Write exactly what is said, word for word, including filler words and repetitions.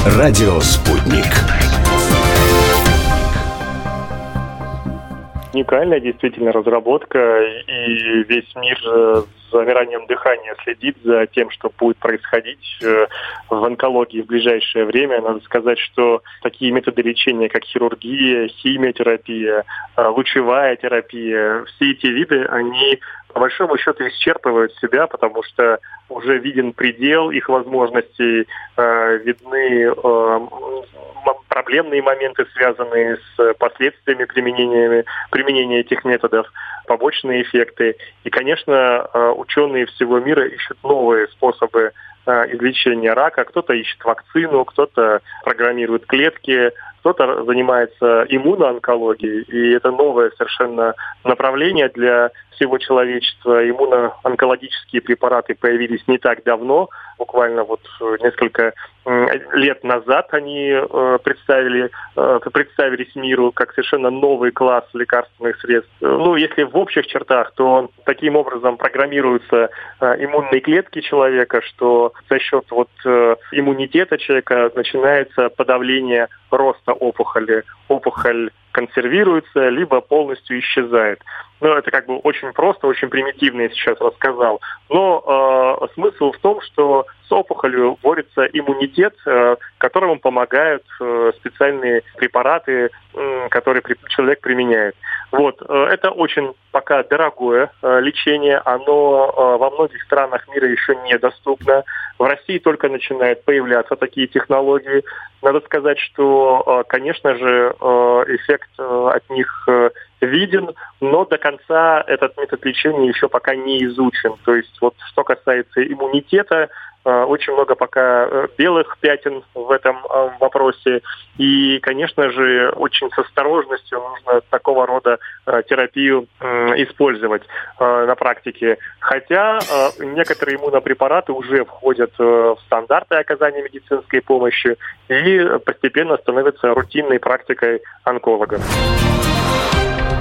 Радио «Спутник». Уникальная действительно разработка, и весь мир с замиранием дыхания следит за тем, что будет происходить в онкологии в ближайшее время. Надо сказать, что такие методы лечения, как хирургия, химиотерапия, лучевая терапия, все эти виды, они по большому счету исчерпывают себя, потому что уже виден предел их возможностей, э, видны э, проблемные моменты, связанные с последствиями применения, применения этих методов, побочные эффекты. И, конечно, э, ученые всего мира ищут новые способы э, излечения рака. Кто-то ищет вакцину, кто-то программирует клетки, кто-то занимается иммуноонкологией, и это новое совершенно направление для всего человечества. Иммуноонкологические препараты появились не так давно, буквально вот несколько лет назад они э, представили, э, представились миру как совершенно новый класс лекарственных средств. Ну, если в общих чертах, то таким образом программируются э, иммунные клетки человека, что за счет вот э, иммунитета человека начинается подавление роста опухоли. Опухоль консервируется, либо полностью исчезает. Ну, это как бы очень просто, очень примитивно я сейчас рассказал. Но э, смысл в том, что с опухолью борется иммунитет, э, которому помогают э, специальные препараты, э, которые при, человек применяет. Вот. Э, это очень пока дорогое э, лечение. Оно э, во многих странах мира еще недоступно. В России только начинают появляться такие технологии. Надо сказать, что, э, конечно же, э, эффект э, от них э, виден, но до конца этот метод лечения еще пока не изучен. То есть вот что касается иммунитета, очень много пока белых пятен в этом вопросе. И, конечно же, очень с осторожностью нужно такого рода терапию использовать на практике. Хотя некоторые иммунопрепараты уже входят в стандарты оказания медицинской помощи и постепенно становятся рутинной практикой онкологов.